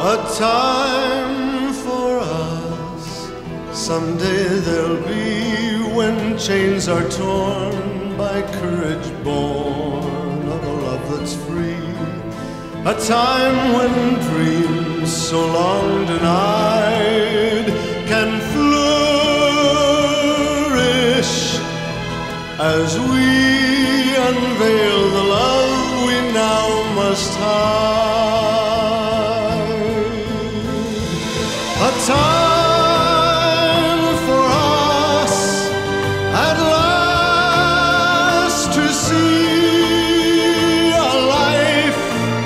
A time for us, someday there'll be, when chains are torn by courage born of a love that's free. A time when dreams so long denied can flourish as we unveil the love we now must hide. A time for us at last to see a life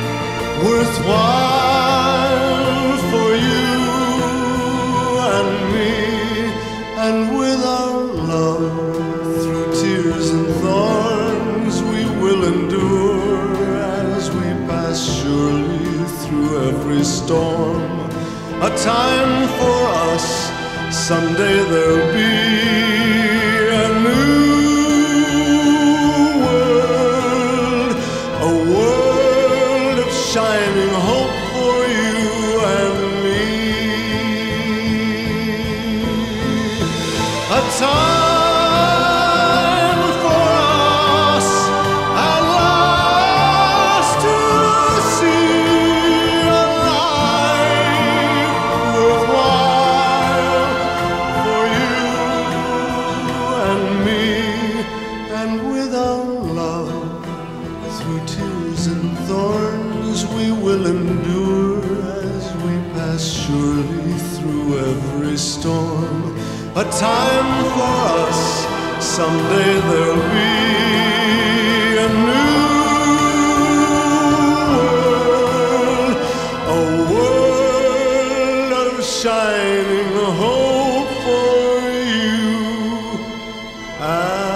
worthwhile for you and me, and with our love through tears and thorns we will endure as we pass surely through every storm. A time for us, someday there'll be a new world, a world of shining hope for you and me. A time for us at last to see a life worthwhile for you and me, and with our love through tears and thorns we will endure as we pass surely through every storm. A time for us, someday there'll be a new world, a world of shining hope for you